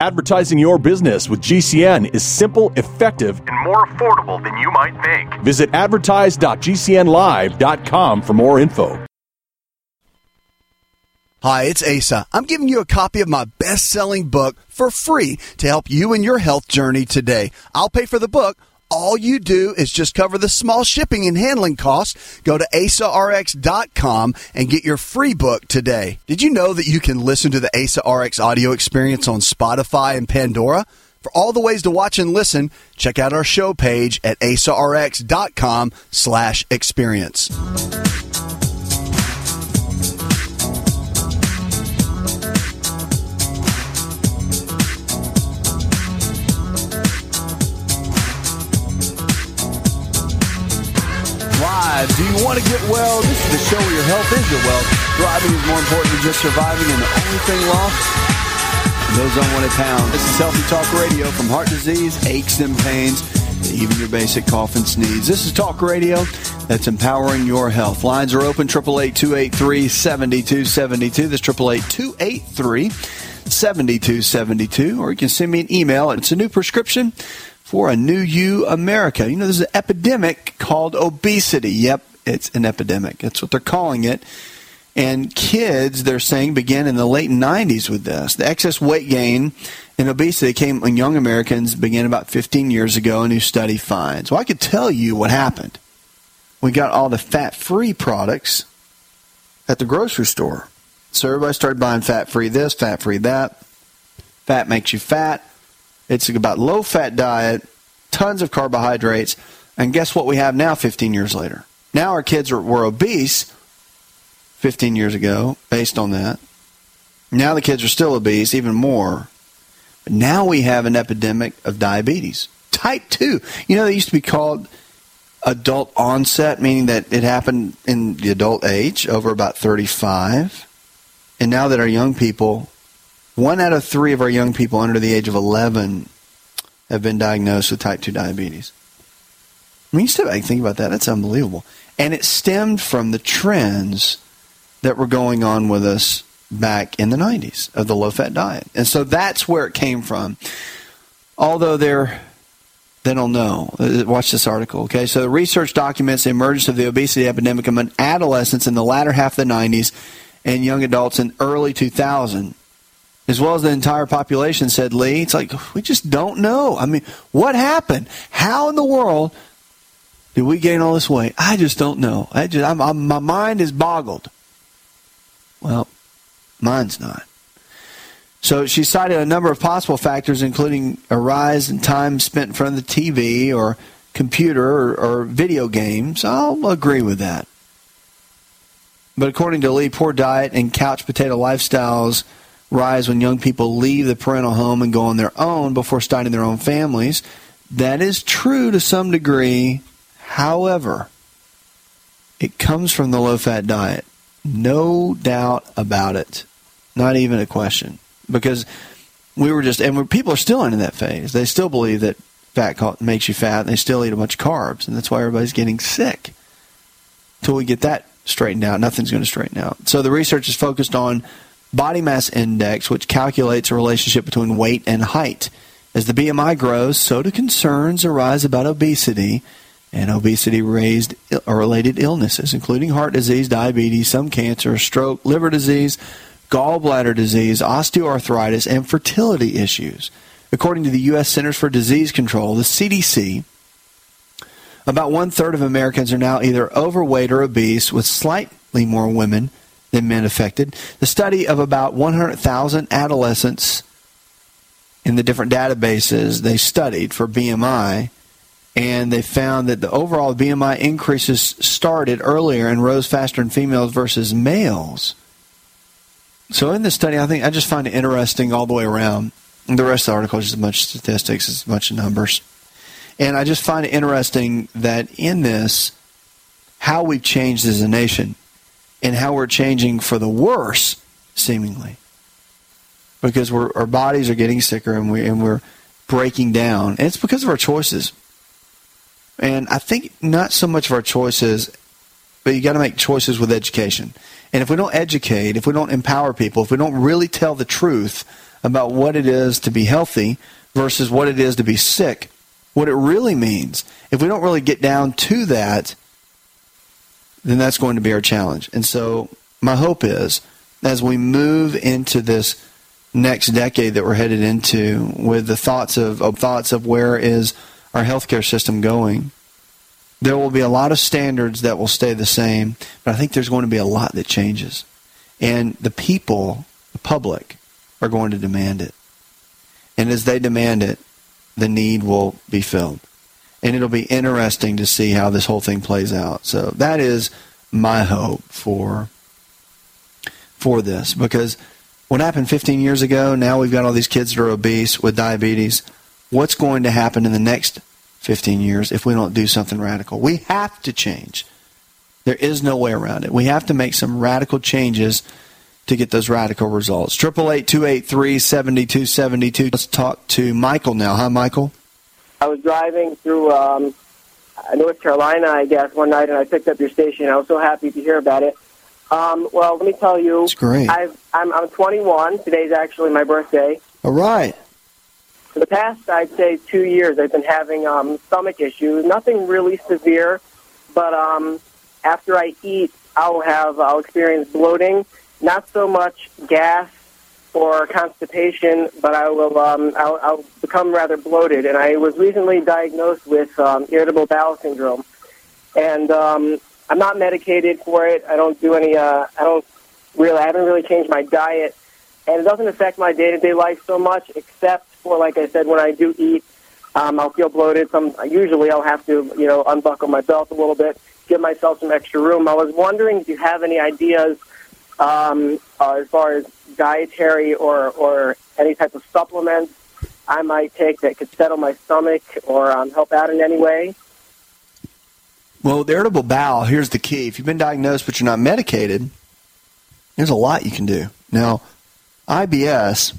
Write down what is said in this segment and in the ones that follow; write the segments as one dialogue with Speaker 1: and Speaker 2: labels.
Speaker 1: Advertising your business with GCN is simple, effective,
Speaker 2: and more affordable than you might think.
Speaker 1: Visit advertise.gcnlive.com for more info.
Speaker 3: Hi, it's Asa. I'm giving you a copy of my best-selling book for free to help you in your health journey today. I'll pay for the book. All you do is just cover the small shipping and handling costs. Go to AsaRx.com and get your free book today. Did you know that you can listen to the Asa RX audio experience on Spotify and Pandora? For all the ways to watch and listen, check out our show page at AsaRx.com/experience. Do you want to get well? This is the show where your health is your wealth. Thriving is more important than just surviving, and the only thing lost, those unwanted pounds. This is Healthy Talk Radio. From heart disease, aches and pains, to even your basic cough and sneeze. This is Talk Radio that's empowering your health. Lines are open, 888-283-7272. That's 888-283-7272. Or you can send me an email. It's a new prescription for a new you, America. You know, there's an epidemic called obesity. Yep, it's an epidemic. That's what they're calling it. And kids, they're saying, began in the late 90s with this. The excess weight gain and obesity came when young Americans began about 15 years ago, a new study finds. Well, I could tell you what happened. We got all the fat-free products at the grocery store. So everybody started buying fat-free this, fat-free that. Fat makes you fat. It's about low-fat diet, tons of carbohydrates, and guess what we have now 15 years later? Now our kids were obese 15 years ago based on that. Now the kids are still obese, even more. But now we have an epidemic of diabetes. Type 2. You know, they used to be called adult onset, meaning that it happened in the adult age, over about 35. And now that our young people... 1 out of 3 of our young people under the age of 11 have been diagnosed with type 2 diabetes. I mean, you step back and think about that. That's unbelievable. And it stemmed from the trends that were going on with us back in the 90s of the low-fat diet. And so that's where it came from. Although they don't know. Watch this article, okay? So the research documents the emergence of the obesity epidemic among adolescents in the latter half of the 90s and young adults in early 2000. As well as the entire population, said Lee. It's like, we just don't know. I mean, what happened? How in the world did we gain all this weight? I just don't know. My mind is boggled. Well, mine's not. So she cited a number of possible factors, including a rise in time spent in front of the TV or computer or video games. I'll agree with that. But according to Lee, poor diet and couch potato lifestyles rise when young people leave the parental home and go on their own before starting their own families. That is true to some degree. However, it comes from the low-fat diet. No doubt about it. Not even a question. Because people are still in that phase. They still believe that fat makes you fat, and they still eat a bunch of carbs, and that's why everybody's getting sick. Until we get that straightened out, nothing's going to straighten out. So the research is focused on body mass index, which calculates a relationship between weight and height. As the BMI grows, so do concerns arise about obesity and obesity-related illnesses, including heart disease, diabetes, some cancer, stroke, liver disease, gallbladder disease, osteoarthritis, and fertility issues. According to the U.S. Centers for Disease Control, the CDC, about 1/3 of Americans are now either overweight or obese, with slightly more women than men affected. The study of about 100,000 adolescents in the different databases they studied for BMI, and they found that the overall BMI increases started earlier and rose faster in females versus males. So in this study, I just find it interesting all the way around. The rest of the article is just a bunch of statistics, it's a bunch of numbers. And I just find it interesting that in this, how we've changed as a nation and how we're changing for the worse, seemingly. Because our bodies are getting sicker and we're breaking down. And it's because of our choices. And I think not so much of our choices, but you got to make choices with education. And if we don't educate, if we don't empower people, if we don't really tell the truth about what it is to be healthy versus what it is to be sick, what it really means. If we don't really get down to that, then that's going to be our challenge. And so my hope is, as we move into this next decade that we're headed into, with the thoughts of where is our healthcare system going, there will be a lot of standards that will stay the same, but I think there's going to be a lot that changes. And the people, the public, are going to demand it. And as they demand it, the need will be filled. And it'll be interesting to see how this whole thing plays out. So that is my hope for this. Because what happened 15 years ago, now we've got all these kids that are obese with diabetes. What's going to happen in the next 15 years if we don't do something radical? We have to change. There is no way around it. We have to make some radical changes to get those radical results. 888-283-7272. Let's talk to Michael now. Hi, Michael.
Speaker 4: I was driving through North Carolina, I guess, one night, and I picked up your station. I was so happy to hear about it. Well, let me tell you,
Speaker 3: it's great.
Speaker 4: I'm 21. Today's actually my birthday.
Speaker 3: All right.
Speaker 4: For the past, I'd say, 2 years, I've been having stomach issues. Nothing really severe, but after I eat, I'll experience bloating. Not so much gas or constipation, but I'll become rather bloated. And I was recently diagnosed with irritable bowel syndrome, and I'm not medicated for it. I don't do any. I haven't really changed my diet, and it doesn't affect my day-to-day life so much, except for, like I said, when I do eat, I'll feel bloated. Usually I'll have to, unbuckle my belt a little bit, give myself some extra room. I was wondering if you have any ideas as far as dietary or any type of supplements I might take that could settle my stomach or help out in any way.
Speaker 3: Well, the irritable bowel, here's the key. If you've been diagnosed but you're not medicated, there's a lot you can do. Now, IBS,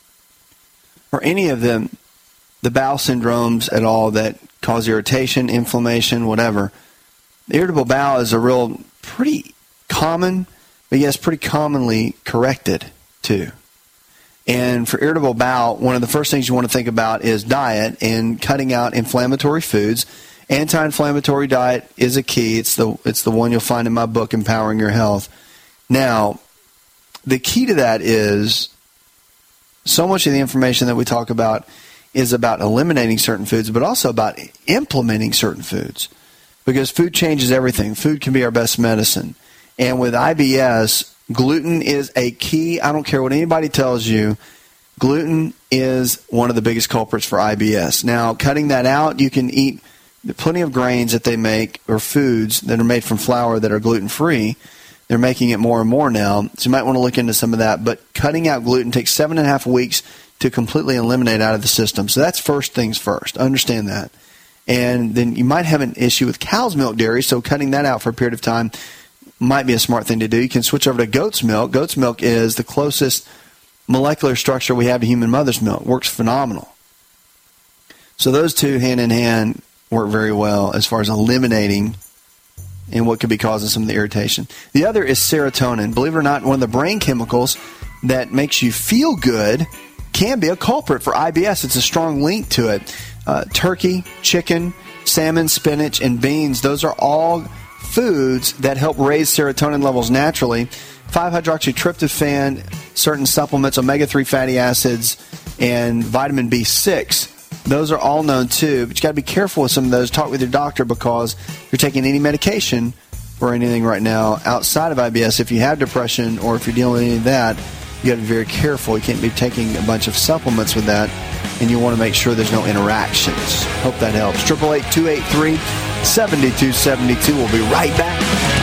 Speaker 3: or any of them, the bowel syndromes at all that cause irritation, inflammation, whatever, the irritable bowel is a real pretty common, but yes, pretty commonly corrected too. And for irritable bowel, one of the first things you want to think about is diet and cutting out inflammatory foods. Anti-inflammatory diet is a key. It's the one you'll find in my book, Empowering Your Health. Now, the key to that is so much of the information that we talk about is about eliminating certain foods, but also about implementing certain foods, because food changes everything. Food can be our best medicine. And with IBS, gluten is a key. I don't care what anybody tells you. Gluten is one of the biggest culprits for IBS. Now, cutting that out, you can eat plenty of grains that they make, or foods that are made from flour that are gluten-free. They're making it more and more now, so you might want to look into some of that. But cutting out gluten takes 7.5 weeks to completely eliminate out of the system. So that's first things first. Understand that. And then you might have an issue with cow's milk dairy, so cutting that out for a period of time might be a smart thing to do. You can switch over to goat's milk. Goat's milk is the closest molecular structure we have to human mother's milk. Works phenomenal. So those two hand in hand work very well as far as eliminating and what could be causing some of the irritation. The other is serotonin. Believe it or not, one of the brain chemicals that makes you feel good can be a culprit for IBS. It's a strong link to it. Turkey, chicken, salmon, spinach, and beans, those are all foods that help raise serotonin levels naturally. 5-hydroxytryptophan, certain supplements, omega-3 fatty acids, and vitamin B6. Those are all known too, but you got to be careful with some of those. Talk with your doctor, because if you're taking any medication for anything right now outside of IBS, if you have depression or if you're dealing with any of that, you got to be very careful. You can't be taking a bunch of supplements with that, and you want to make sure there's no interactions. Hope that helps. 888-283-7272. We'll be right back.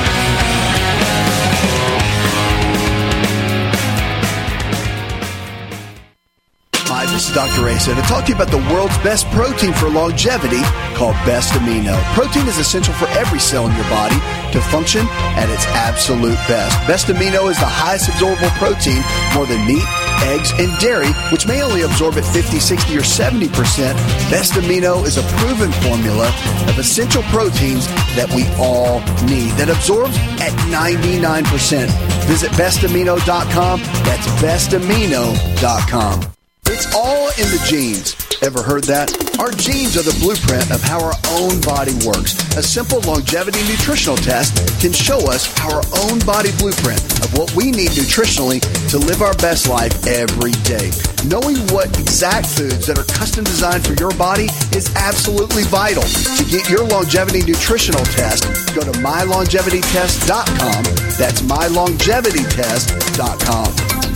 Speaker 3: Hi, this is Dr. Asa to talk to you about the world's best protein for longevity called Best Amino. Protein is essential for every cell in your body to function at its absolute best. Best Amino is the highest absorbable protein, more than meat, eggs, and dairy, which may only absorb at 50, 60, or 70%. Best Amino is a proven formula of essential proteins that we all need that absorbs at 99%. Visit bestamino.com. That's bestamino.com. It's all in the genes. Ever heard that? Our genes are the blueprint of how our own body works. A simple longevity nutritional test can show us our own body blueprint of what we need nutritionally to live our best life every day. Knowing what exact foods that are custom designed for your body is absolutely vital. To get your longevity nutritional test, go to mylongevitytest.com. That's mylongevitytest.com.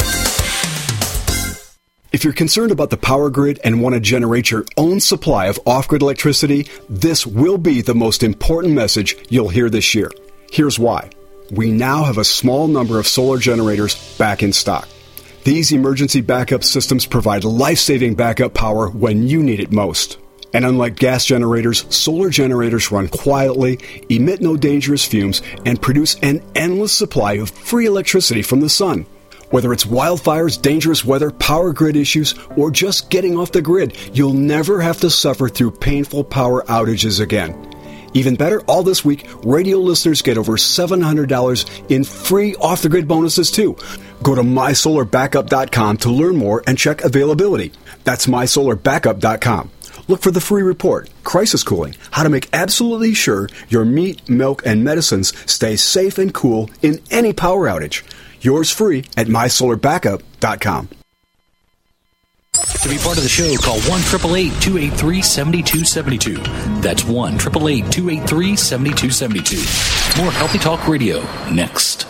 Speaker 5: If you're concerned about the power grid and want to generate your own supply of off-grid electricity, this will be the most important message you'll hear this year. Here's why. We now have a small number of solar generators back in stock. These emergency backup systems provide life-saving backup power when you need it most. And unlike gas generators, solar generators run quietly, emit no dangerous fumes, and produce an endless supply of free electricity from the sun. Whether it's wildfires, dangerous weather, power grid issues, or just getting off the grid, you'll never have to suffer through painful power outages again. Even better, all this week, radio listeners get over $700 in free off-the-grid bonuses, too. Go to mysolarbackup.com to learn more and check availability. That's mysolarbackup.com. Look for the free report, Crisis Cooling, how to make absolutely sure your meat, milk, and medicines stay safe and cool in any power outage. Yours free at mysolarbackup.com.
Speaker 6: To be part of the show, call 1-888-283-7272. That's 1-888-283-7272. More Healthy Talk Radio next.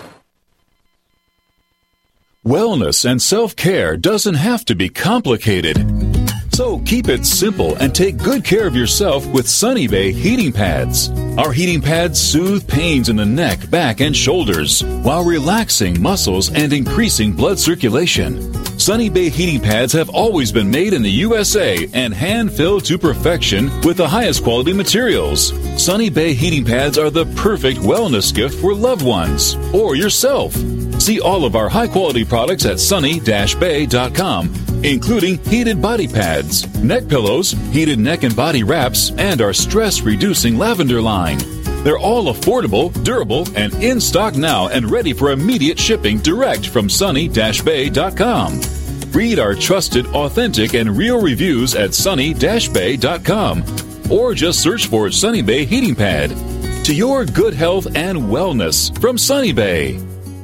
Speaker 7: Wellness and self-care doesn't have to be complicated. So keep it simple and take good care of yourself with Sunny Bay heating pads. Our heating pads soothe pains in the neck, back, and shoulders while relaxing muscles and increasing blood circulation. Sunny Bay heating pads have always been made in the USA and hand-filled to perfection with the highest quality materials. Sunny Bay heating pads are the perfect wellness gift for loved ones or yourself. See all of our high-quality products at sunny-bay.com, including heated body pads, neck pillows, heated neck and body wraps, and our stress-reducing lavender line. They're all affordable, durable, and in stock now and ready for immediate shipping direct from sunny-bay.com. Read our trusted, authentic, and real reviews at sunny-bay.com or just search for Sunny Bay Heating Pad. To your good health and wellness from Sunny Bay.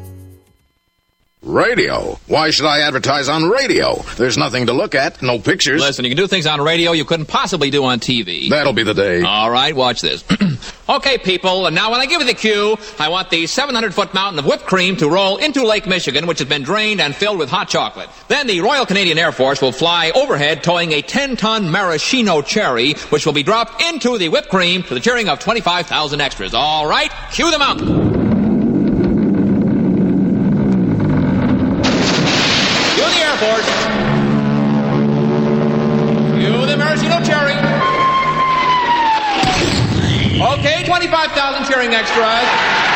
Speaker 8: Radio? Why should I advertise on radio? There's nothing to look at, no pictures.
Speaker 9: Listen, you can do things on radio you couldn't possibly do on TV.
Speaker 8: That'll be the day.
Speaker 9: All right, watch this. Okay, people, and now when I give you the cue, I want the 700-foot mountain of whipped cream to roll into Lake Michigan, which has been drained and filled with hot chocolate. Then the Royal Canadian Air Force will fly overhead towing a 10-ton maraschino cherry, which will be dropped into the whipped cream to the cheering of 25,000 extras. All right, cue the mountain. Force. Cue the maraschino cherry. Okay, 25,000 cheering extras.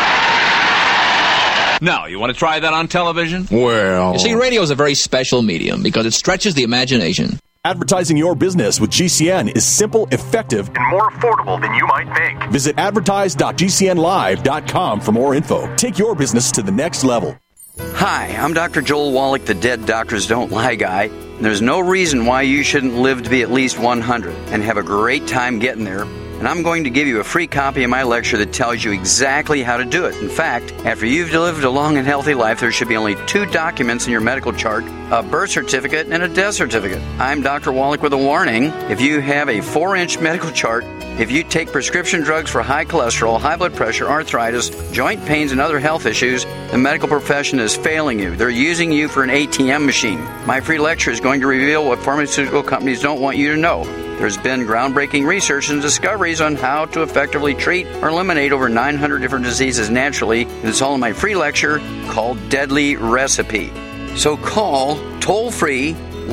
Speaker 9: Now, you want to try that on television?
Speaker 8: Well...
Speaker 9: You see, radio is a very special medium because it stretches the imagination.
Speaker 1: Advertising your business with GCN is simple, effective,
Speaker 2: and more affordable than you might think.
Speaker 1: Visit advertise.gcnlive.com for more info. Take your business to the next level.
Speaker 10: Hi, I'm Dr. Joel Wallach, the Dead Doctors Don't Lie guy. There's no reason why you shouldn't live to be at least 100 and have a great time getting there. And I'm going to give you a free copy of my lecture that tells you exactly how to do it. In fact, after you've lived a long and healthy life, there should be only 2 documents in your medical chart, a birth certificate and a death certificate. I'm Dr. Wallach with a warning. If you have a 4-inch medical chart, if you take prescription drugs for high cholesterol, high blood pressure, arthritis, joint pains, and other health issues, the medical profession is failing you. They're using you for an ATM machine. My free lecture is going to reveal what pharmaceutical companies don't want you to know. There's been groundbreaking research and discoveries on how to effectively treat or eliminate over 900 different diseases naturally, and it's all in my free lecture called Deadly Recipe. So call toll-free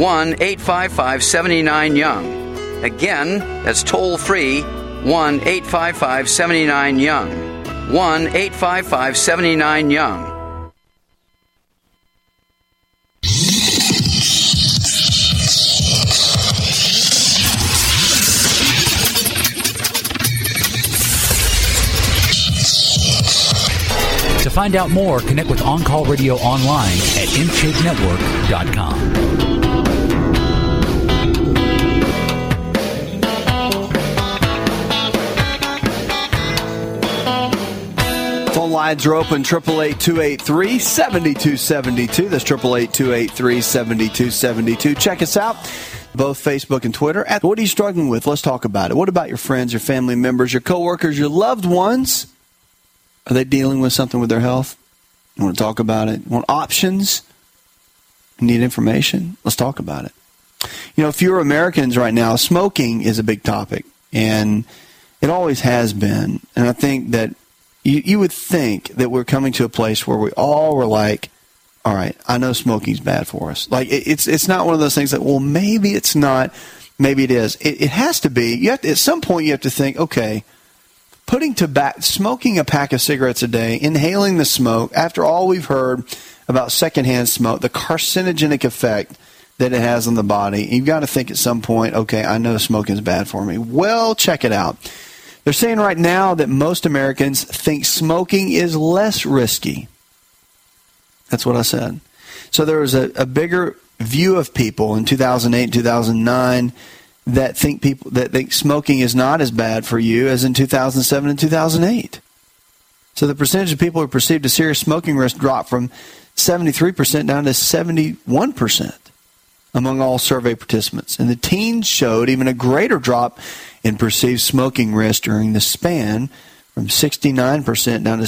Speaker 10: 1-855-79-YOUNG. Again, that's toll-free 1-855-79-YOUNG. 1-855-79-YOUNG.
Speaker 6: To find out more, connect with On Call Radio online at InShapeNetwork.com.
Speaker 3: Phone lines are open, 888-283-7272. That's 888-283-7272. Check us out, both Facebook and Twitter. What are you struggling with? Let's talk about it. What about your friends, your family members, your coworkers, your loved ones? Are they dealing with something with their health? You want to talk about it? You want options? You need information? Let's talk about it. You know, fewer Americans right now, smoking is a big topic, and it always has been. And I think that you would think that we're coming to a place where we all were like, all right, I know smoking's bad for us. Like, it's not one of those things that, well, maybe it's not, maybe it is. It has to be. You have to, at some point you have to think, okay, smoking a pack of cigarettes a day, inhaling the smoke, after all we've heard about secondhand smoke, the carcinogenic effect that it has on the body, you've got to think at some point, okay, I know smoking is bad for me. Well, check it out. They're saying right now that most Americans think smoking is less risky. That's what I said. So there was a bigger view of people in 2008 and 2009 that think smoking is not as bad for you as in 2007 and 2008. So the percentage of people who perceived a serious smoking risk dropped from 73% down to 71% among all survey participants. And the teens showed even a greater drop in perceived smoking risk during the span, from 69% down to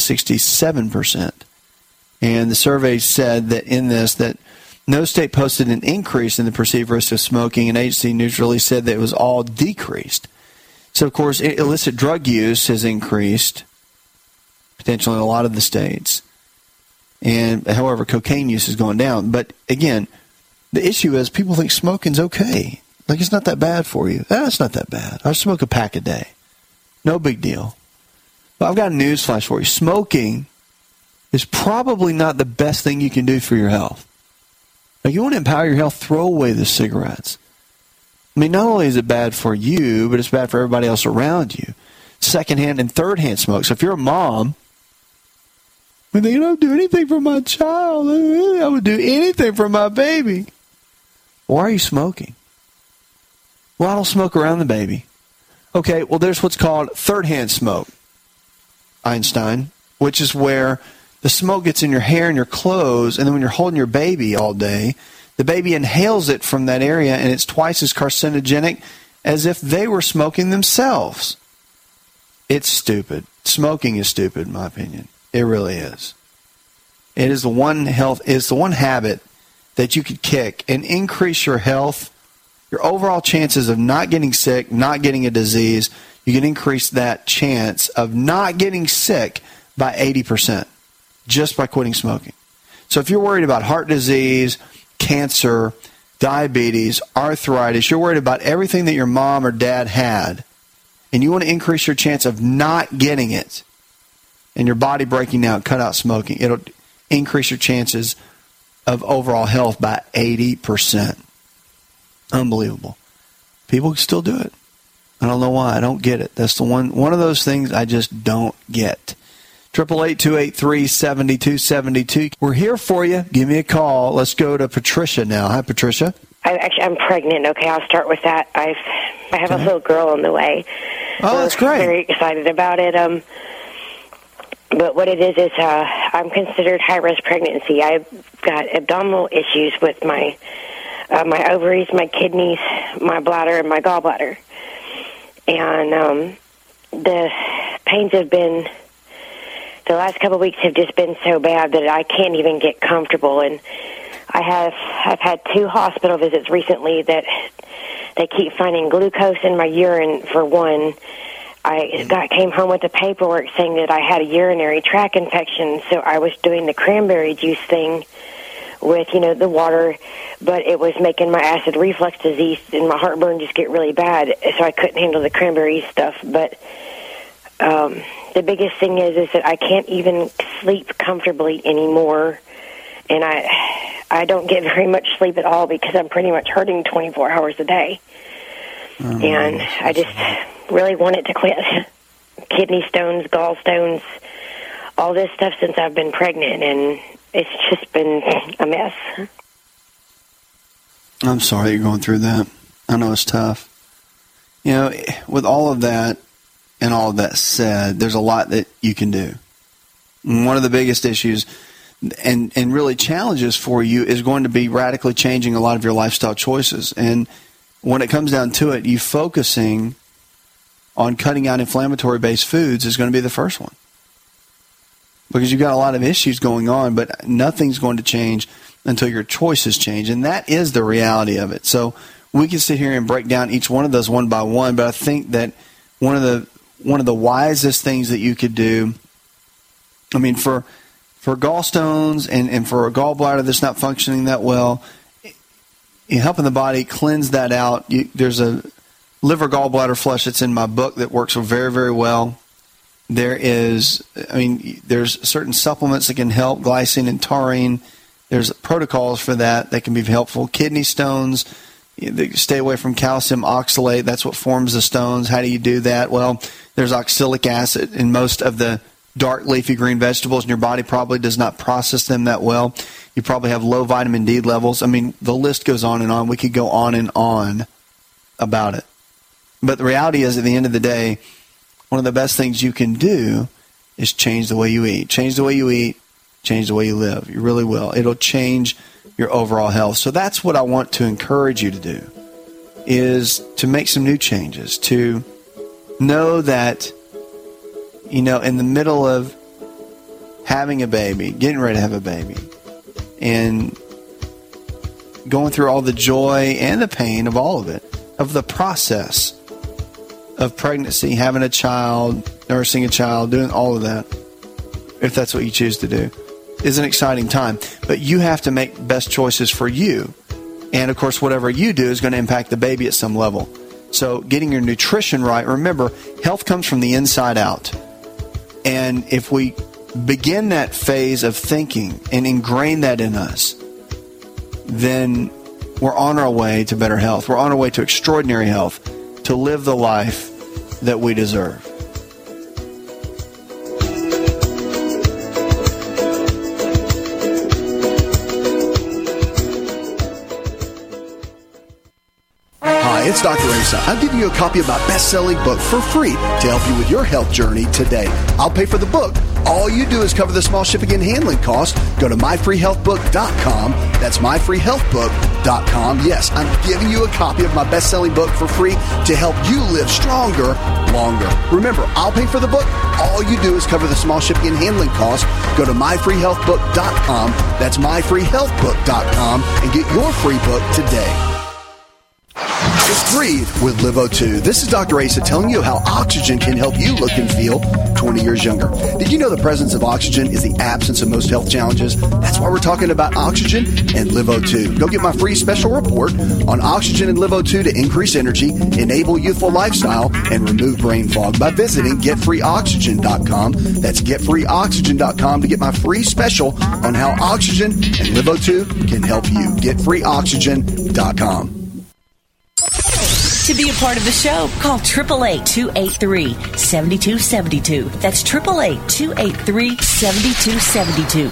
Speaker 3: 67%. And the survey said that in this, that no state posted an increase in the perceived risk of smoking, and agency neutrally said that it was all decreased. So, of course, illicit drug use has increased, potentially in a lot of the states. And, however, cocaine use has gone down. But, again, the issue is people think smoking's okay. Like, it's not that bad for you. It's not that bad. I smoke a pack a day. No big deal. But I've got a news flash for you. Smoking is probably not the best thing you can do for your health. Like, you want to empower your health, throw away the cigarettes. I mean, not only is it bad for you, but it's bad for everybody else around you. Secondhand and thirdhand smoke. So if you're a mom, when they don't do anything for my child, I would do anything for my baby. Why are you smoking? Well, I don't smoke around the baby. Okay, well, there's what's called third-hand smoke, Einstein, which is where the smoke gets in your hair and your clothes, and then when you're holding your baby all day, the baby inhales it from that area, and it's twice as carcinogenic as if they were smoking themselves. It's stupid. Smoking is stupid, in my opinion. It really is. It is the one habit that you could kick and increase your health, your overall chances of not getting sick, not getting a disease. You can increase that chance of not getting sick by 80% just by quitting smoking. So if you're worried about heart disease, cancer, diabetes, arthritis, you're worried about everything that your mom or dad had, and you want to increase your chance of not getting it and your body breaking down, cut out smoking, it'll increase your chances of overall health by 80%. Unbelievable. People still do it. I don't know why. I don't get it. That's the one of those things I just don't get. 888-283-7272. We're here for you. Give me a call. Let's go to Patricia now. Hi, Patricia.
Speaker 11: I'm pregnant. Okay, I'll start with that. I have a little girl on the way.
Speaker 3: Oh, that's great.
Speaker 11: Very excited about it. But what it is I'm considered high-risk pregnancy. I've got abdominal issues with my ovaries, my kidneys, my bladder, and my gallbladder. And the pains have been, the last couple of weeks have just been so bad that I can't even get comfortable. And I've had 2 hospital visits recently that they keep finding glucose in my urine for one. I came home with the paperwork saying that I had a urinary tract infection, so I was doing the cranberry juice thing with, the water, but it was making my acid reflux disease and my heartburn just get really bad, so I couldn't handle the cranberry stuff. But the biggest thing is that I can't even sleep comfortably anymore, and I don't get very much sleep at all because I'm pretty much hurting 24 hours a day. And I just really want it to quit. Kidney stones, gallstones, all this stuff since I've been pregnant, and it's just been a mess.
Speaker 3: I'm sorry you're going through that. I know it's tough. You know, with all of that and all of that said, there's a lot that you can do. And one of the biggest issues and really challenges for you is going to be radically changing a lot of your lifestyle choices. And when it comes down to it, you focusing on cutting out inflammatory-based foods is going to be the first one. Because you've got a lot of issues going on, but nothing's going to change until your choices change. And that is the reality of it. So we can sit here and break down each one of those one by one, but I think that one of the wisest things that you could do, I mean, for gallstones and for a gallbladder that's not functioning that well, helping the body cleanse that out. There's a liver gallbladder flush that's in my book that works very, very well. There's certain supplements that can help, glycine and taurine. There's protocols for that can be helpful. Kidney stones, stay away from calcium oxalate. That's what forms the stones. How do you do that? Well, there's oxalic acid in most of the dark leafy green vegetables, and your body probably does not process them that well. You probably have low vitamin D levels. I mean, the list goes on and on. We could go on and on about it. But the reality is, at the end of the day, one of the best things you can do is change the way you eat. Change the way you eat, change the way you live. You really will. It'll change your overall health. So that's what I want to encourage you to do, is to make some new changes, to know that, in the middle of having a baby, getting ready to have a baby, and going through all the joy and the pain of all of it, of the process of pregnancy, having a child, nursing a child, doing all of that, if that's what you choose to do, is an exciting time. But you have to make best choices for you. And, of course, whatever you do is going to impact the baby at some level. So getting your nutrition right, remember, health comes from the inside out. And if we begin that phase of thinking and ingrain that in us, then we're on our way to better health. We're on our way to extraordinary health, to live the life that we deserve.
Speaker 12: Hi, it's Dr. Asa. I'm giving you a copy of my best-selling book for free to help you with your health journey today. I'll pay for the book. All you do is cover the small shipping and handling costs. Go to myfreehealthbook.com. That's myfreehealthbook.com. Yes, I'm giving you a copy of my best-selling book for free to help you live stronger, longer. Remember, I'll pay for the book. All you do is cover the small shipping and handling costs. Go to myfreehealthbook.com. That's myfreehealthbook.com and get your free book today. Just breathe with LiveO2. This is Dr. Asa telling you how oxygen can help you look and feel 20 years younger. Did you know the presence of oxygen is the absence of most health challenges? That's why we're talking about oxygen and LiveO2. Go get my free special report on oxygen and LiveO2 to increase energy, enable youthful lifestyle, and remove brain fog by visiting GetFreeOxygen.com. That's GetFreeOxygen.com to get my free special on how oxygen and LiveO2 can help you. GetFreeOxygen.com.
Speaker 13: To be a part of the show, call 888-283-7272. That's 888-283-7272.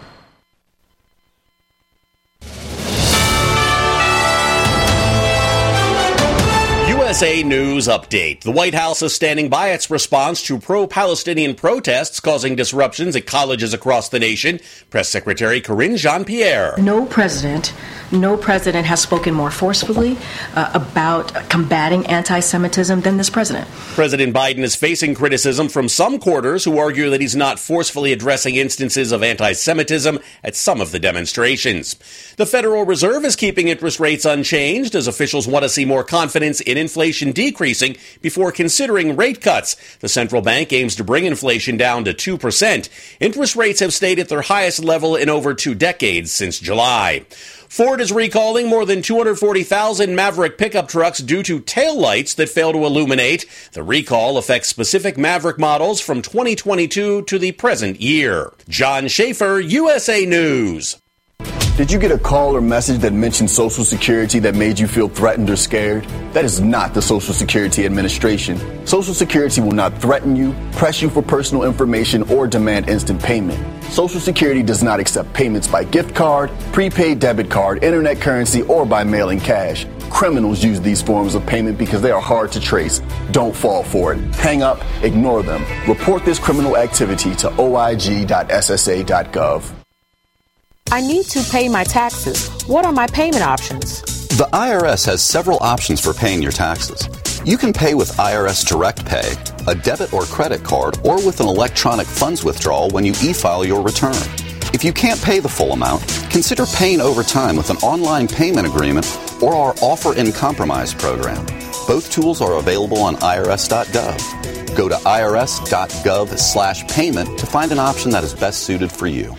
Speaker 14: USA News Update. The White House is standing by its response to pro-Palestinian protests causing disruptions at colleges across the nation. Press Secretary Karine Jean-Pierre.
Speaker 15: No president has spoken more forcefully about combating anti-Semitism than this president.
Speaker 14: President Biden is facing criticism from some quarters who argue that he's not forcefully addressing instances of anti-Semitism at some of the demonstrations. The Federal Reserve is keeping interest rates unchanged as officials want to see more confidence in inflation decreasing before considering rate cuts. The central bank aims to bring inflation down to 2%. Interest rates have stayed at their highest level in over 2 decades since July. Ford is recalling more than 240,000 Maverick pickup trucks due to taillights that fail to illuminate. The recall affects specific Maverick models from 2022 to the present year. John Schaefer, USA News.
Speaker 16: Did you get a call or message that mentioned Social Security that made you feel threatened or scared? That is not the Social Security Administration. Social Security will not threaten you, press you for personal information, or demand instant payment. Social Security does not accept payments by gift card, prepaid debit card, internet currency, or by mailing cash. Criminals use these forms of payment because they are hard to trace. Don't fall for it. Hang up, ignore them. Report this criminal activity to oig.ssa.gov.
Speaker 17: I need to pay my taxes. What are my payment options?
Speaker 18: The IRS has several options for paying your taxes. You can pay with IRS Direct Pay, a debit or credit card, or with an electronic funds withdrawal when you e-file your return. If you can't pay the full amount, consider paying over time with an online payment agreement or our Offer in Compromise program. Both tools are available on irs.gov. Go to irs.gov/payment to find an option that is best suited for you.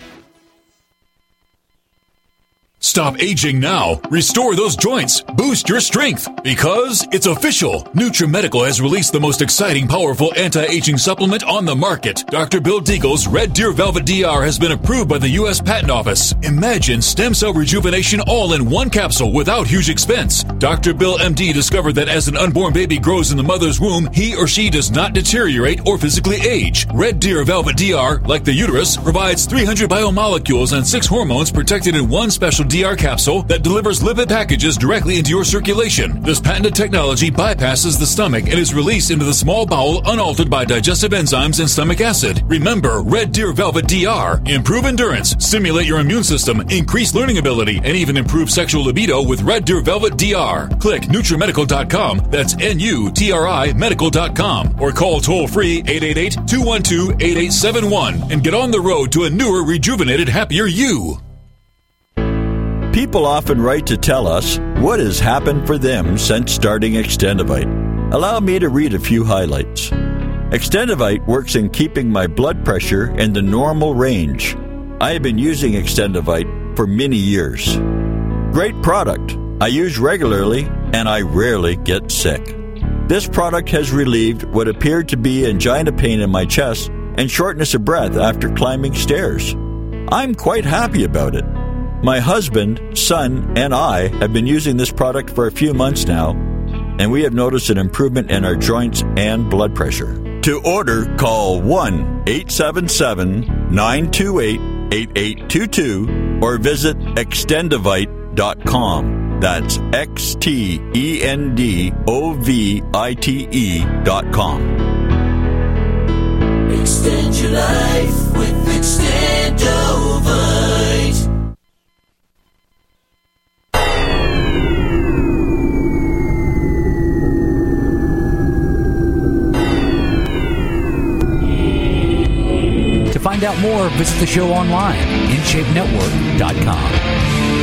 Speaker 7: Stop aging now. Restore those joints. Boost your strength. Because it's official. NutriMedical has released the most exciting, powerful anti-aging supplement on the market. Dr. Bill Deagle's Red Deer Velvet DR has been approved by the U.S. Patent Office. Imagine stem cell rejuvenation all in one capsule without huge expense. Dr. Bill MD discovered that as an unborn baby grows in the mother's womb, he or she does not deteriorate or physically age. Red Deer Velvet DR, like the uterus, provides 300 biomolecules and 6 hormones protected in one special DR capsule that delivers lipid packages directly into your circulation. This patented technology bypasses the stomach and is released into the small bowel unaltered by digestive enzymes and stomach acid. Remember, Red Deer Velvet DR. Improve endurance, stimulate your immune system, increase learning ability, and even improve sexual libido with Red Deer Velvet DR. Click NutriMedical.com, that's NUTRI Medical.com, or call toll-free 888-212-8871 and get on the road to a newer, rejuvenated, happier you.
Speaker 19: People often write to tell us what has happened for them since starting Extendivite. Allow me to read a few highlights. Extendivite works in keeping my blood pressure in the normal range. I have been using Extendivite for many years. Great product. I use regularly and I rarely get sick. This product has relieved what appeared to be angina pain in my chest and shortness of breath after climbing stairs. I'm quite happy about it. My husband, son, and I have been using this product for a few months now, and we have noticed an improvement in our joints and blood pressure. To order, call 1-877-928-8822 or visit Extendivite.com. That's XTENDOVITE.com.
Speaker 20: Extend your life with Extendovite.
Speaker 6: To find out more, visit the show online, InShapeNetwork.com.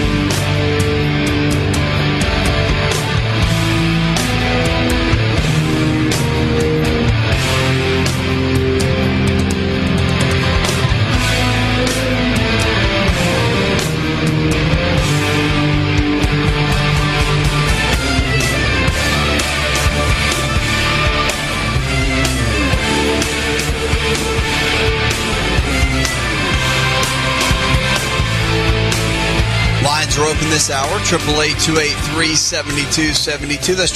Speaker 3: Are open this hour, 888-283-7272. That's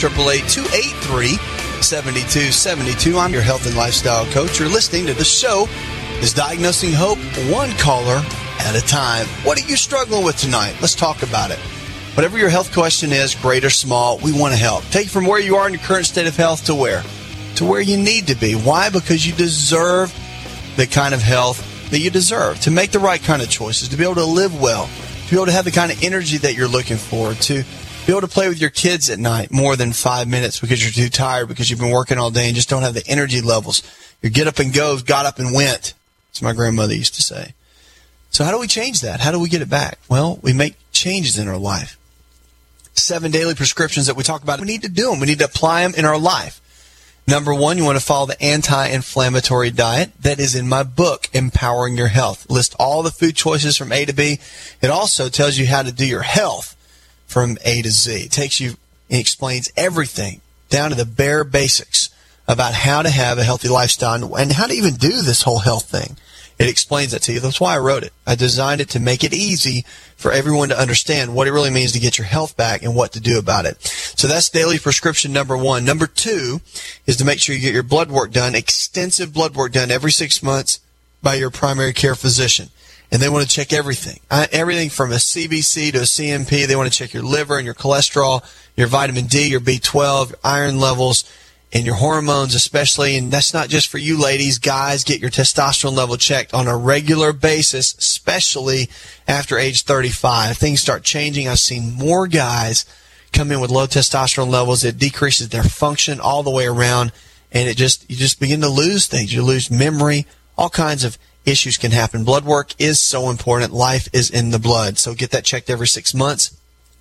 Speaker 3: 888-283-7272. I'm your health and lifestyle coach. You're listening to the show is Diagnosing Hope, one caller at a time. What are you struggling with tonight? Let's talk about it. Whatever your health question is, great or small, we want to help. Take you from where you are in your current state of health to where? To where you need to be. Why? Because you deserve the kind of health that you deserve, to make the right kind of choices, to be able to live well, to be able to have the kind of energy that you're looking for, to be able to play with your kids at night more than 5 minutes because you're too tired, because you've been working all day and just don't have the energy levels. Your get up and go, got up and went, as my grandmother used to say. So how do we change that? How do we get it back? Well, we make changes in our life. 7 daily prescriptions that we talk about, we need to do them. We need to apply them in our life. Number 1, you want to follow the anti-inflammatory diet that is in my book, Empowering Your Health. List all the food choices from A to B. It also tells you how to do your health from A to Z. It explains everything down to the bare basics about how to have a healthy lifestyle and how to even do this whole health thing. It explains that to you. That's why I wrote it. I designed it to make it easy for everyone to understand what it really means to get your health back and what to do about it. So that's daily prescription number 1. Number 2 is to make sure you get your blood work done, extensive blood work done every 6 months by your primary care physician. And they want to check everything. Everything from a CBC to a CMP. They want to check your liver and your cholesterol, your vitamin D, your B12, your iron levels, and your hormones especially. And that's not just for you ladies. Guys, get your testosterone level checked on a regular basis, especially after age 35. Things start changing. I've seen more guys come in with low testosterone levels. It decreases their function all the way around, and you just begin to lose things. You lose memory. All kinds of issues can happen. Blood work is so important. Life is in the blood. So get that checked every 6 months.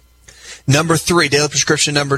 Speaker 3: Number 3, daily prescription number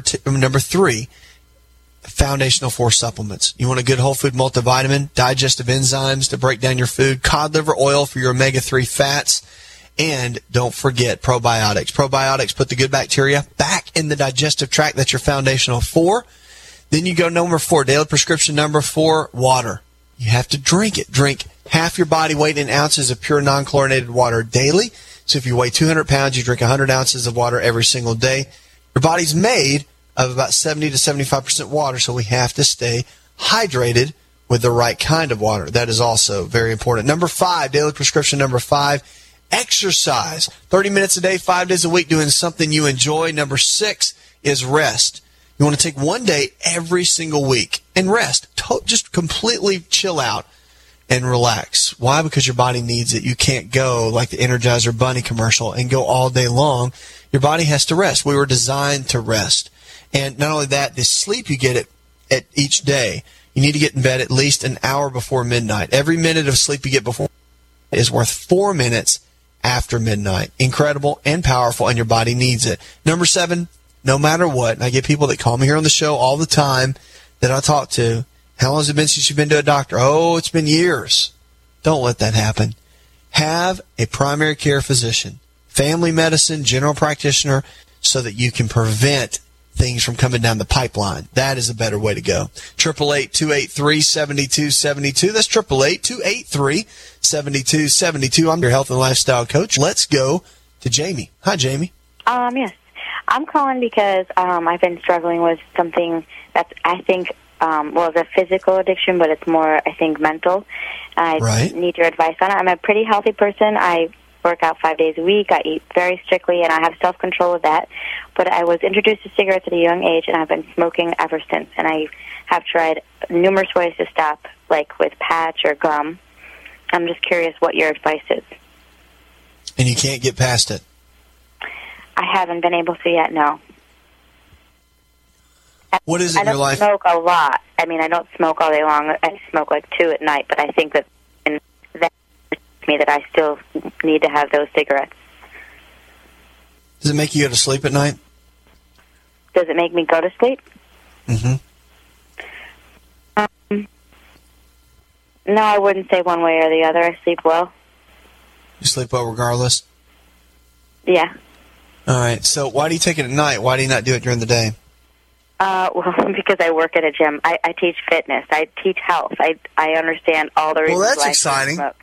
Speaker 3: 3, foundational 4 supplements. You want a good whole food multivitamin, digestive enzymes to break down your food, cod liver oil for your omega-3 fats, and don't forget probiotics. Probiotics put the good bacteria back in the digestive tract. That's your foundational 4. Then you go number 4, daily prescription number 4, water. You have to drink it. Drink half your body weight in ounces of pure non-chlorinated water daily. So if you weigh 200 pounds, you drink 100 ounces of water every single day. Your body's made of about 70 to 75% water, so we have to stay hydrated with the right kind of water. That is also very important. Number 5, daily prescription number 5, exercise. 30 minutes a day, 5 days a week, doing something you enjoy. Number 6 is rest. You want to take one day every single week and rest. Just completely chill out and relax. Why? Because your body needs it. You can't go like the Energizer Bunny commercial and go all day long. Your body has to rest. We were designed to rest. And not only that, the sleep you get at each day, you need to get in bed at least an hour before midnight. Every minute of sleep you get before is worth 4 minutes after midnight. Incredible and powerful, and your body needs it. Number 7, no matter what, and I get people that call me here on the show all the time that I talk to, how long has it been since you've been to a doctor? Oh, it's been years. Don't let that happen. Have a primary care physician, family medicine, general practitioner, so that you can prevent things from coming down the pipeline. That is a better way to go. 888-283-7272. That's 888-283-7272. I'm your health and lifestyle coach. Let's go to Jamie. Hi, Jamie.
Speaker 21: Yes. I'm calling because I've been struggling with something that I think, it's a physical addiction, but it's more, I think, mental. I need your advice on it. I'm a pretty healthy person. I work out 5 days a week. I eat very strictly, and I have self-control with that. But I was introduced to cigarettes at a young age, and I've been smoking ever since. And I have tried numerous ways to stop, like with patch or gum. I'm just curious what your advice is.
Speaker 3: And you can't get past it?
Speaker 21: I haven't been able to yet, no.
Speaker 3: What is it in your life?
Speaker 21: I don't smoke a lot. I mean, I don't smoke all day long. I smoke like 2 at night, but I think that me that I still need to have those cigarettes.
Speaker 3: Does it make you go to sleep at night?
Speaker 21: Does it make me go to sleep?
Speaker 3: Mm-hmm.
Speaker 21: No, I wouldn't say one way or the other. I sleep well.
Speaker 3: You sleep well regardless?
Speaker 21: Yeah.
Speaker 3: All right. So why do you take it at night? Why do you not do it during the day?
Speaker 21: Because I work at a gym. I teach fitness. I teach health. I understand all the reasons
Speaker 3: why
Speaker 21: I
Speaker 3: exciting.
Speaker 21: smoke.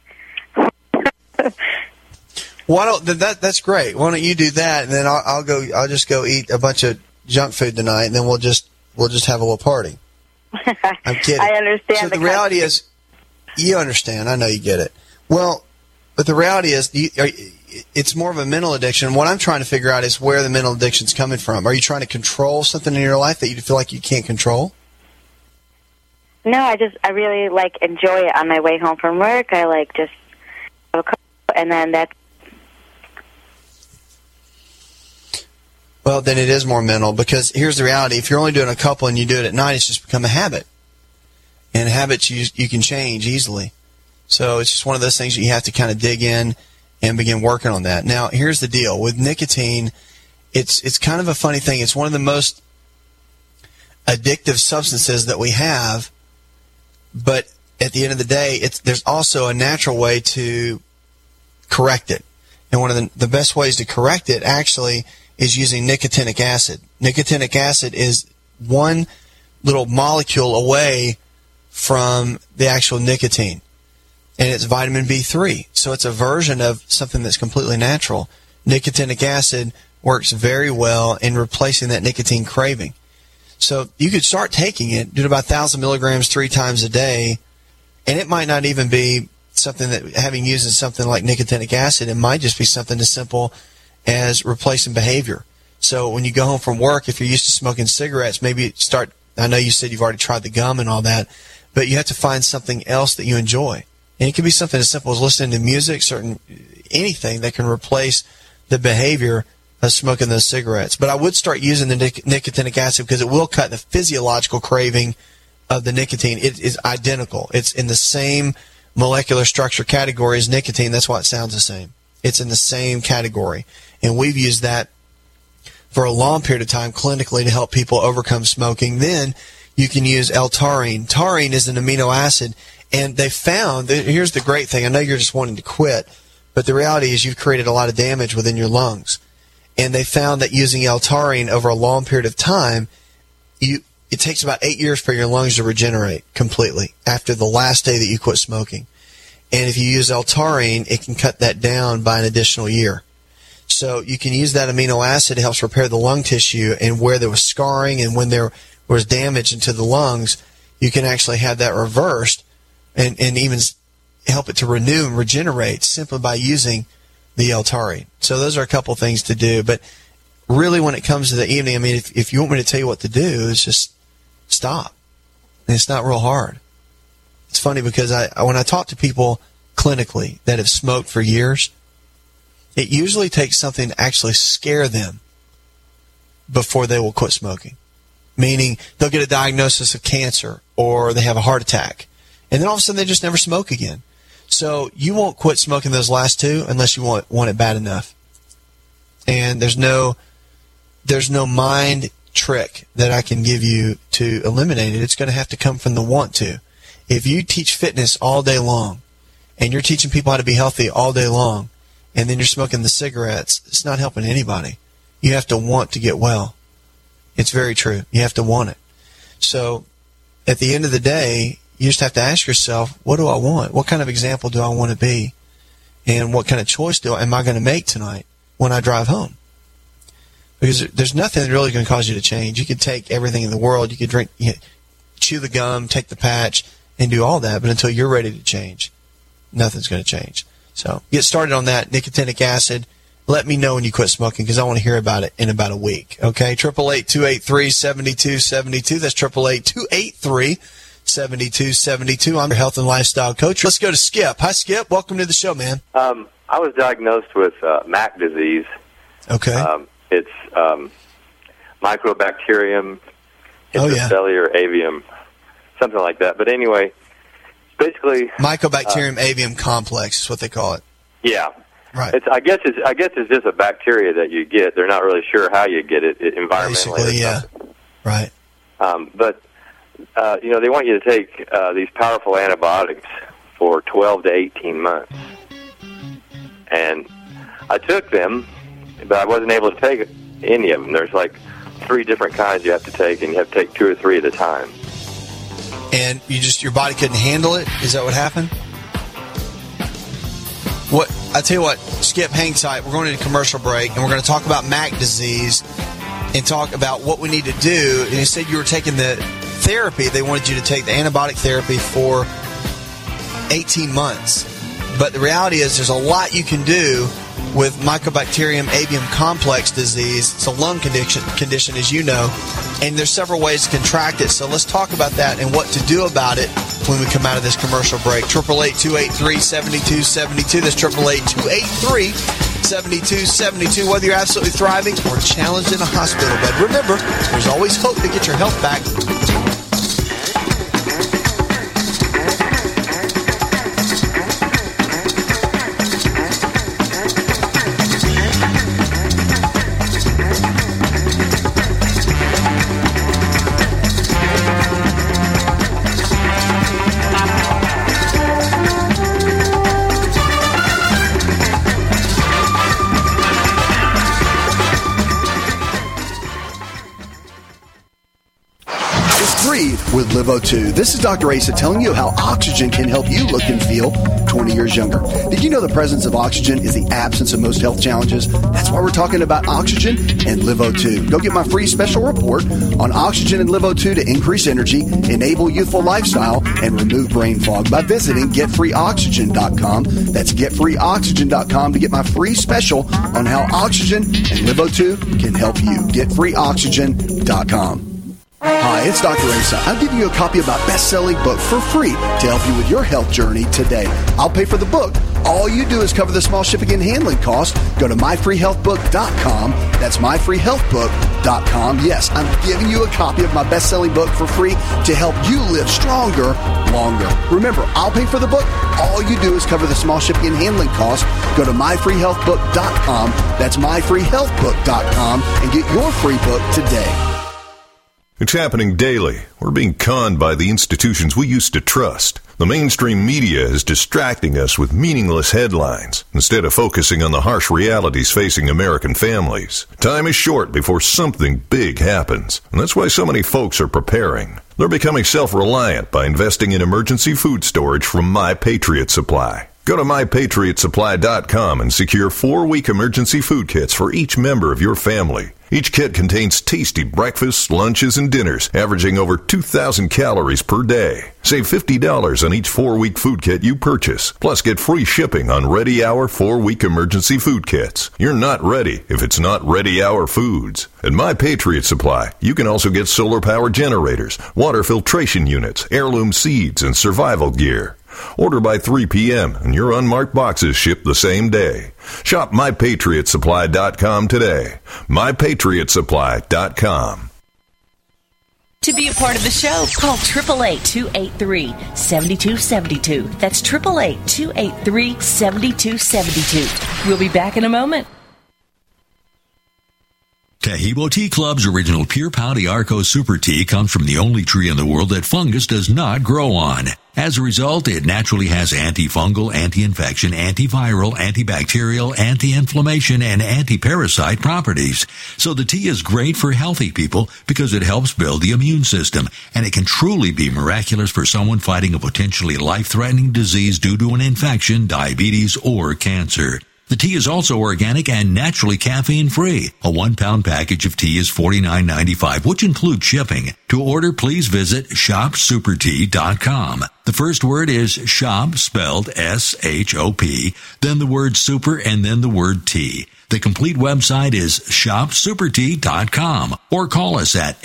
Speaker 3: That's great. Why don't you do that, and then I'll just go eat a bunch of junk food tonight, and then we'll just have a little party. I'm kidding.
Speaker 21: I understand.
Speaker 3: So the reality is, you understand. I know you get it. Well, but the reality is, it's more of a mental addiction. What I'm trying to figure out is where the mental addiction's coming from. Are you trying to control something in your life that you feel like you can't control?
Speaker 21: No, I really enjoy it on my way home from work. I just have a couple, and then that's.
Speaker 3: Well, then it is more mental, because here's the reality. If you're only doing a couple and you do it at night, it's just become a habit. And habits you can change easily. So it's just one of those things that you have to kind of dig in and begin working on that. Now, here's the deal. With nicotine, it's kind of a funny thing. It's one of the most addictive substances that we have, but at the end of the day, there's also a natural way to correct it. And one of the best ways to correct it, actually, is using nicotinic acid. Nicotinic acid is one little molecule away from the actual nicotine. and it's vitamin B3. So it's a version of something that's completely natural. Nicotinic acid works very well in replacing that nicotine craving. So you could start taking it, do about 1,000 milligrams 3 times a day, and it might not even be something that, having used something like nicotinic acid, it might just be something as simple as replacing behavior. So when you go home from work, if you're used to smoking cigarettes, maybe start, I know you said you've already tried the gum and all that, but you have to find something else that you enjoy. And it can be something as simple as listening to music, anything that can replace the behavior of smoking those cigarettes. But I would start using the nicotinic acid because it will cut the physiological craving of the nicotine. It is identical. It's in the same molecular structure category as nicotine. That's why it sounds the same. It's in the same category. And we've used that for a long period of time clinically to help people overcome smoking. Then you can use L-taurine. Taurine is an amino acid, and they found, here's the great thing, I know you're just wanting to quit, but the reality is you've created a lot of damage within your lungs. And they found that using L-taurine over a long period of time, it takes about 8 years for your lungs to regenerate completely after the last day that you quit smoking. And if you use L-taurine, it can cut that down by an additional year. So you can use that amino acid. It helps repair the lung tissue, and where there was scarring and when there was damage into the lungs, you can actually have that reversed and even help it to renew and regenerate simply by using the L-taurine. So those are a couple things to do. But really, when it comes to the evening, I mean, if you want me to tell you what to do, it's just stop. And it's not real hard. It's funny because when I talk to people clinically that have smoked for years, it usually takes something to actually scare them before they will quit smoking. Meaning they'll get a diagnosis of cancer or they have a heart attack. And then all of a sudden they just never smoke again. So you won't quit smoking those last two unless you want it bad enough. And there's no mind trick that I can give you to eliminate it. It's going to have to come from the want to. If you teach fitness all day long and you're teaching people how to be healthy all day long and then you're smoking the cigarettes, it's not helping anybody. You have to want to get well. It's very true. You have to want it. So at the end of the day, you just have to ask yourself, what do I want? What kind of example do I want to be? And what kind of choice am I going to make tonight when I drive home? Because there's nothing that's really going to cause you to change. You could take everything in the world. You could chew the gum, take the patch, and do all that. But until you're ready to change, nothing's going to change. So get started on that. Nicotinic acid. Let me know when you quit smoking because I want to hear about it in about a week. Okay? 888-283-7272. That's 888-283-7272. I'm your health and lifestyle coach. Let's go to Skip. Hi, Skip. Welcome to the show, man.
Speaker 4: I was diagnosed with MAC disease.
Speaker 3: Okay.
Speaker 4: It's Mycobacterium intracellular avium, something like that. But anyway, basically
Speaker 3: Mycobacterium avium complex is what they call it.
Speaker 4: Yeah.
Speaker 3: Right.
Speaker 4: I guess it's just a bacteria that you get. They're not really sure how you get it environmentally.
Speaker 3: Basically, yeah. Right.
Speaker 4: But they want you to take these powerful antibiotics for 12 to 18 months. And I took them, but I wasn't able to take any of them. There's like 3 different kinds you have to take, and you have to take 2 or 3 at a time.
Speaker 3: And your body couldn't handle it? Is that what happened? I tell you what, Skip, hang tight. We're going into a commercial break, and we're going to talk about MAC disease and talk about what we need to do. And you said you were taking the therapy. They wanted you to take the antibiotic therapy for 18 months. But the reality is there's a lot you can do with Mycobacterium avium complex disease. It's a lung condition, as you know, and there's several ways to contract it. So let's talk about that and what to do about it when we come out of this commercial break. 888-283-7272. That's 888-283-7272. Whether you're absolutely thriving or challenged in a hospital bed, remember, there's always hope to get your health back.
Speaker 12: Breathe with LiveO2. This is Dr. Asa telling you how oxygen can help you look and feel 20 years younger. Did you know the presence of oxygen is the absence of most health challenges? That's why we're talking about oxygen and LiveO2. Go get my free special report on oxygen and LiveO2 to increase energy, enable youthful lifestyle, and remove brain fog by visiting GetFreeOxygen.com. That's GetFreeOxygen.com to get my free special on how oxygen and LiveO2 can help you. GetFreeOxygen.com. Hi, it's Dr. Asa. I'll give you a copy of my best-selling book for free to help you with your health journey today. I'll pay for the book. All you do is cover the small shipping and handling cost. Go to myfreehealthbook.com. That's myfreehealthbook.com. Yes, I'm giving you a copy of my best-selling book for free to help you live stronger, longer. Remember, I'll pay for the book. All you do is cover the small shipping and handling cost. Go to myfreehealthbook.com. That's myfreehealthbook.com and get your free book today.
Speaker 5: It's happening daily. We're being conned by the institutions we used to trust. The mainstream media is distracting us with meaningless headlines instead of focusing on the harsh realities facing American families. Time is short before something big happens, and that's why so many folks are preparing. They're becoming self-reliant by investing in emergency food storage from My Patriot Supply. Go to MyPatriotSupply.com and secure 4-week emergency food kits for each member of your family. Each kit contains tasty breakfasts, lunches, and dinners, averaging over 2,000 calories per day. Save $50 on each 4-week food kit you purchase. Plus, get free shipping on Ready Hour 4-week emergency food kits. You're not ready if it's not Ready Hour Foods. At My Patriot Supply, you can also get solar power generators, water filtration units, heirloom seeds, and survival gear. Order by 3 p.m. and your unmarked boxes ship the same day. Shop MyPatriotSupply.com today. MyPatriotSupply.com.
Speaker 13: To be a part of the show, call 888-283-7272. That's 888-283-7272. We'll be back in a moment.
Speaker 22: Taheebo Tea Club's original Pure Pau d'Arco Super Tea comes from the only tree in the world that fungus does not grow on. As a result, it naturally has antifungal, anti-infection, antiviral, antibacterial, anti-inflammation, and anti-parasite properties. So the tea is great for healthy people because it helps build the immune system, and it can truly be miraculous for someone fighting a potentially life-threatening disease due to an infection, diabetes, or cancer. The tea is also organic and naturally caffeine-free. A 1-pound package of tea is $49.95, which includes shipping. To order, please visit shopsupertea.com. The first word is shop, spelled S-H-O-P, then the word super, and then the word tea. The complete website is shopsupertea.com, or call us at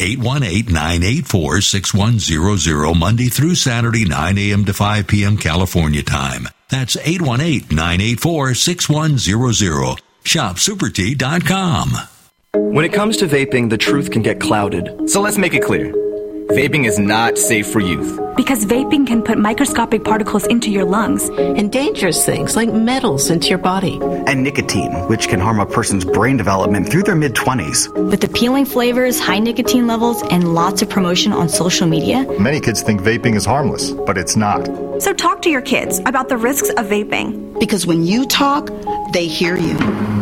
Speaker 22: 818-984-6100 Monday through Saturday, 9 a.m. to 5 p.m. California time. That's 818-984-6100. ShopSuperTea.com.
Speaker 23: When it comes to vaping, the truth can get clouded. So let's make it clear. Vaping is not safe for youth.
Speaker 24: Because vaping can put microscopic particles into your lungs.
Speaker 25: And dangerous things like metals into your body.
Speaker 26: And nicotine, which can harm a person's brain development through their mid-20s.
Speaker 24: With appealing flavors, high nicotine levels, and lots of promotion on social media.
Speaker 27: Many kids think vaping is harmless, but it's not.
Speaker 28: So talk to your kids about the risks of vaping.
Speaker 25: Because when you talk, they hear you.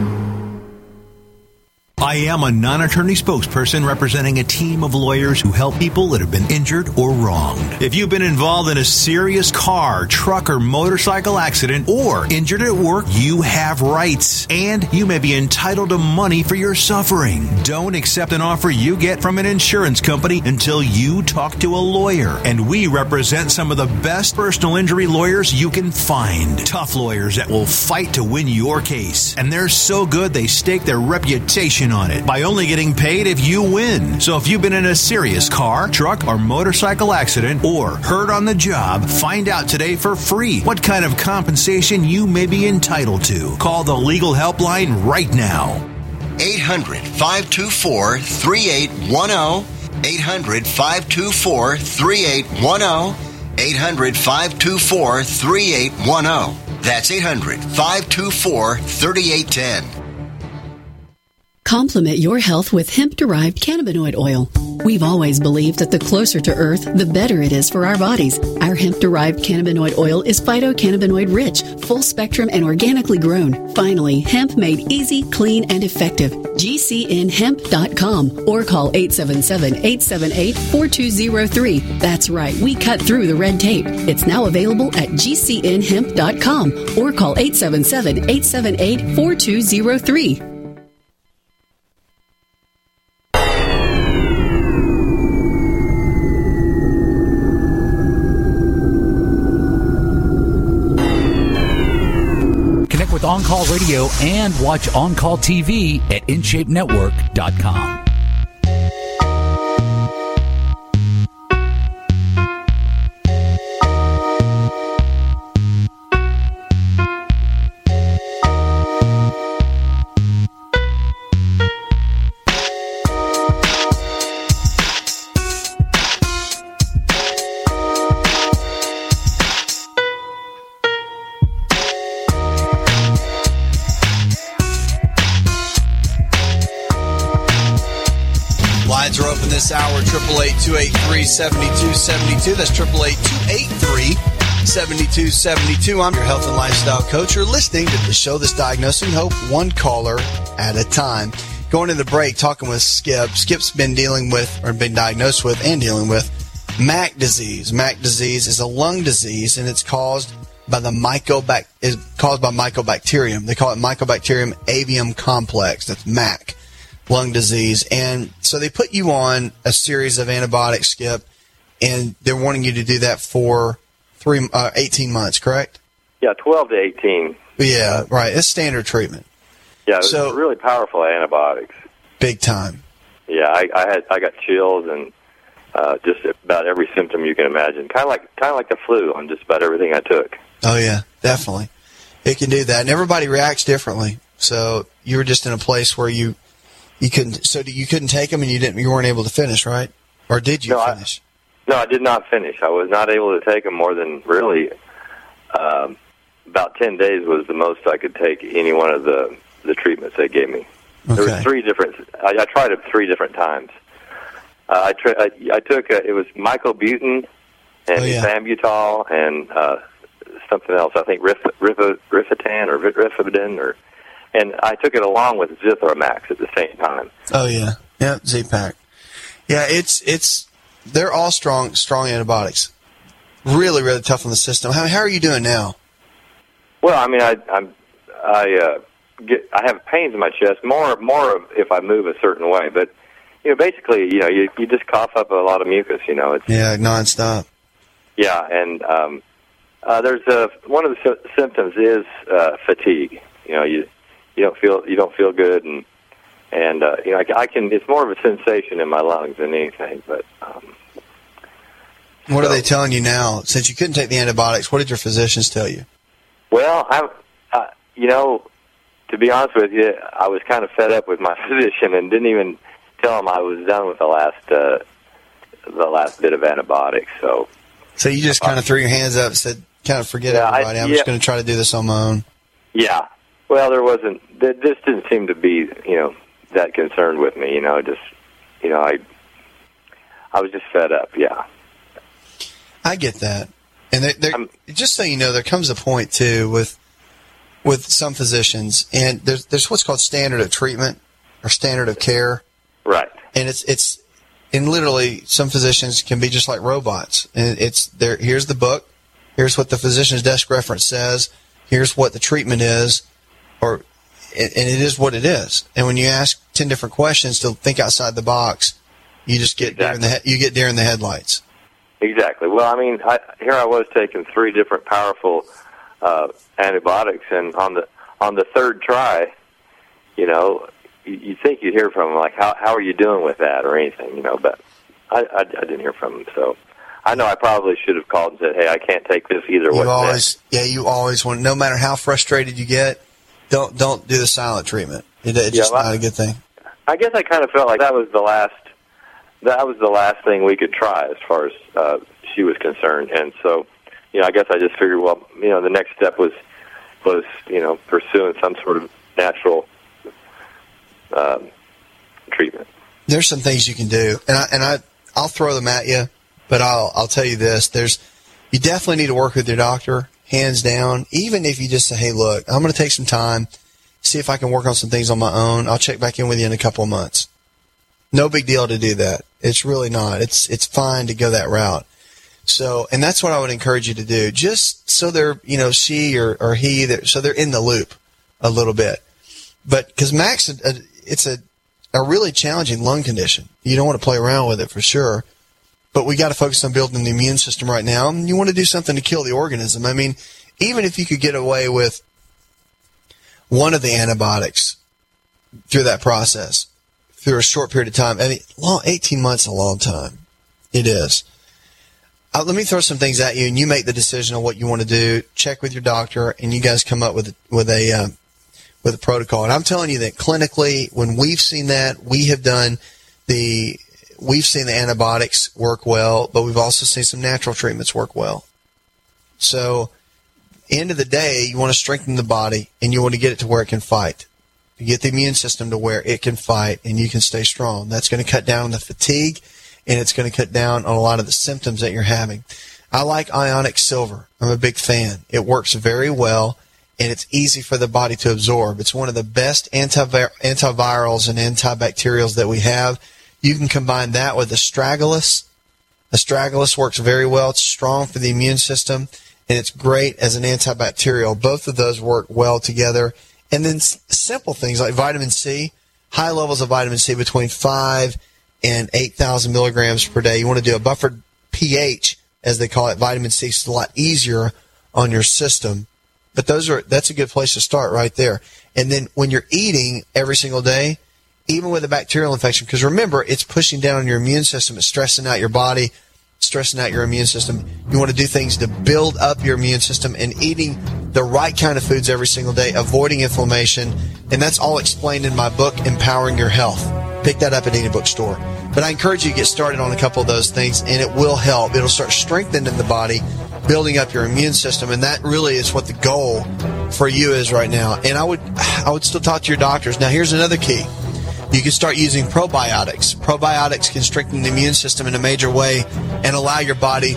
Speaker 29: I am a non-attorney spokesperson representing a team of lawyers who help people that have been injured or wronged. If you've been involved in a serious car, truck, or motorcycle accident or injured at work, you have rights, and you may be entitled to money for your suffering. Don't accept an offer you get from an insurance company until you talk to a lawyer. And we represent some of the best personal injury lawyers you can find. Tough lawyers that will fight to win your case. And they're so good they stake their reputation on it by only getting paid if you win. So if you've been in a serious car, truck, or motorcycle accident or hurt on the job, find out today for free what kind of compensation you may be entitled to. Call the legal helpline right now.
Speaker 30: 800-524-3810. 800-524-3810. 800-524-3810. That's 800-524-3810.
Speaker 1: Complement your health with hemp-derived cannabinoid oil. We've always believed that the closer to Earth, the better it is for our bodies. Our hemp-derived cannabinoid oil is phytocannabinoid rich, full spectrum, and organically grown. Finally, hemp made easy, clean, and effective. GCNhemp.com or call 877-878-4203. That's right, we cut through the red tape. It's now available at GCNhemp.com or call 877-878-4203.
Speaker 6: With On Call Radio and watch On Call TV at InShapeNetwork.com.
Speaker 2: Lines are open this hour, 888-283-7272. That's 888-283-7272. I'm your health and lifestyle coach. You're listening to the show that's diagnosing hope one caller at a time. Going into the break, talking with Skip. Skip's been dealing with, or been diagnosed with and dealing with, MAC disease. MAC disease is a lung disease, and it's caused by mycobacterium. They call it Mycobacterium avium complex. That's MAC. Lung disease. And so they put you on a series of antibiotics, Skip, and they're wanting you to do that for 18 months, correct?
Speaker 4: Yeah, 12 to 18.
Speaker 2: Yeah, right. It's standard treatment.
Speaker 4: Yeah, it was really powerful antibiotics.
Speaker 2: Big time.
Speaker 4: Yeah, I got chills and just about every symptom you can imagine. Kind of like the flu on just about everything I took.
Speaker 2: Oh yeah, definitely. It can do that, and everybody reacts differently. So you were just in a place where you couldn't take them, and you weren't able to finish, right? Or did you finish?
Speaker 4: No, I did not finish. I was not able to take them more than really about 10 days was the most I could take any one of the treatments they gave me. Okay. There were three different. I tried it 3 different times. I took it was mycobutin and ethambutol and something else. I think Rifatin or Rifabidin and I took it along with Zithromax at the same time.
Speaker 2: Oh yeah, Z-Pak. Yeah, they're all strong antibiotics. Really, really tough on the system. How are you doing now?
Speaker 4: Well, I mean, I have pains in my chest more if I move a certain way, but basically, you just cough up a lot of mucus. It's
Speaker 2: nonstop.
Speaker 4: Yeah, and there's one of the symptoms is fatigue. You don't feel good, and I can. It's more of a sensation in my lungs than anything. But
Speaker 2: what are they telling you now? Since you couldn't take the antibiotics, what did your physicians tell you?
Speaker 4: Well, to be honest with you, I was kind of fed up with my physician and didn't even tell him I was done with the last bit of antibiotics. So
Speaker 2: you just kind of threw your hands up and said, kind of forget everybody. I'm just going to try to do this on my own.
Speaker 4: Yeah. Well, this didn't seem to be, that concerned with me, I was just fed up, yeah.
Speaker 2: I get that. And just so you know, there comes a point, too, with some physicians, and there's what's called standard of treatment or standard of care.
Speaker 4: Right.
Speaker 2: And and literally, some physicians can be just like robots. And here's the book, here's what the physician's desk reference says, here's what the treatment is, and it is what it is. And when you ask 10 different questions to think outside the box, you just get deer in the headlights. Exactly.
Speaker 4: Well, I mean, here I was taking 3 different powerful antibiotics, and on the third try, you think you'd hear from them, like, how are you doing with that or anything, but I didn't hear from them. So I know I probably should have called and said, hey, I can't take this either.
Speaker 2: You always want, no matter how frustrated you get, don't do the silent treatment. It's just not a good thing.
Speaker 4: I guess I kind of felt like that was the last thing we could try as far as she was concerned. And so, I guess I just figured, well, the next step was pursuing some sort of natural treatment?
Speaker 2: There's some things you can do, and I'll throw them at you, but I'll tell you this: you definitely need to work with your doctor, hands down. Even if you just say, "Hey, look, I'm going to take some time, see if I can work on some things on my own. I'll check back in with you in a couple of months." No big deal to do that. It's really not. It's fine to go that route. So, and that's what I would encourage you to do, just so they're, she or he, so they're in the loop a little bit. But because Max, it's a really challenging lung condition. You don't want to play around with it for sure. But we got to focus on building the immune system right now. And you want to do something to kill the organism. I mean, even if you could get away with one of the antibiotics through that process, through a short period of time, 18 months is a long time. It is. Let me throw some things at you, and you make the decision on what you want to do. Check with your doctor, and you guys come up with a protocol. And I'm telling you that clinically, when we've seen that, we've seen the antibiotics work well, but we've also seen some natural treatments work well. So, end of the day, you want to strengthen the body, and you want to get it to where it can fight. You get the immune system to where it can fight, and you can stay strong. That's going to cut down on the fatigue, and it's going to cut down on a lot of the symptoms that you're having. I like Ionic Silver. I'm a big fan. It works very well, and it's easy for the body to absorb. It's one of the best antivirals and antibacterials that we have. You can combine that with Astragalus. Astragalus works very well. It's strong for the immune system, and it's great as an antibacterial. Both of those work well together. And then simple things like vitamin C, high levels of vitamin C between 5 and 8,000 milligrams per day. You want to do a buffered pH, as they call it. Vitamin C is a lot easier on your system. But that's a good place to start right there. And then when you're eating every single day, even with a bacterial infection, because remember, it's pushing down on your immune system. It's stressing out your body, stressing out your immune system. You want to do things to build up your immune system, and eating the right kind of foods every single day, avoiding inflammation. And that's all explained in my book, Empowering Your Health. Pick that up at any bookstore. But I encourage you to get started on a couple of those things, and it will help. It'll start strengthening the body, building up your immune system, and that really is what the goal for you is right now. And I would still talk to your doctors. Now, here's another key. You can start using probiotics. Probiotics can strengthen the immune system in a major way and allow your body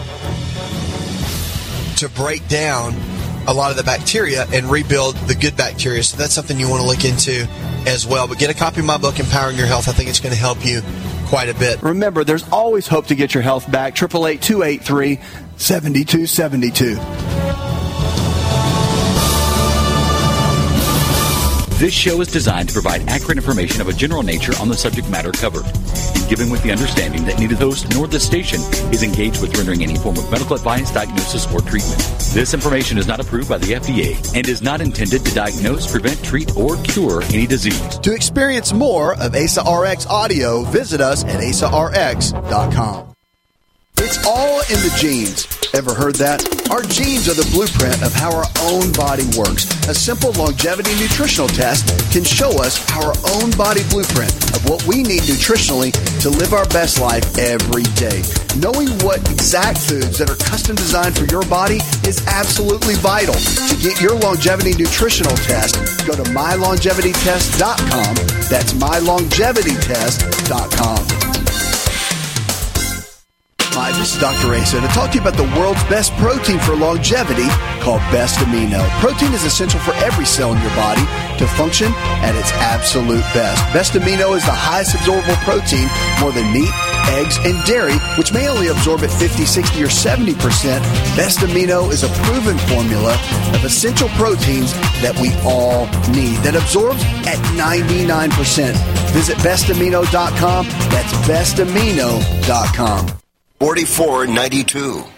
Speaker 2: to break down a lot of the bacteria and rebuild the good bacteria. So that's something you want to look into as well. But get a copy of my book, Empowering Your Health. I think it's going to help you quite a bit.
Speaker 3: Remember, there's always hope to get your health back. 888-283-7272.
Speaker 6: This show is designed to provide accurate information of a general nature on the subject matter covered, given with the understanding that neither the host nor the station is engaged with rendering any form of medical advice, diagnosis, or treatment. This information is not approved by the FDA and is not intended to diagnose, prevent, treat, or cure any disease.
Speaker 12: To experience more of Asa RX audio, visit us at asarx.com. It's all in the genes. Ever heard that? Our genes are the blueprint of how our own body works. A simple longevity nutritional test can show us our own body blueprint of what we need nutritionally to live our best life every day. Knowing what exact foods that are custom designed for your body is absolutely vital. To get your longevity nutritional test, go to mylongevitytest.com. That's mylongevitytest.com. Hi, this is Dr. Asa to talk to you about the world's best protein for longevity called Best Amino. Protein is essential for every cell in your body to function at its absolute best. Best Amino is the highest absorbable protein, more than meat, eggs, and dairy, which may only absorb at 50, 60, or 70%. Best Amino is a proven formula of essential proteins that we all need that absorbs at 99%. Visit bestamino.com. That's bestamino.com.
Speaker 30: 4492.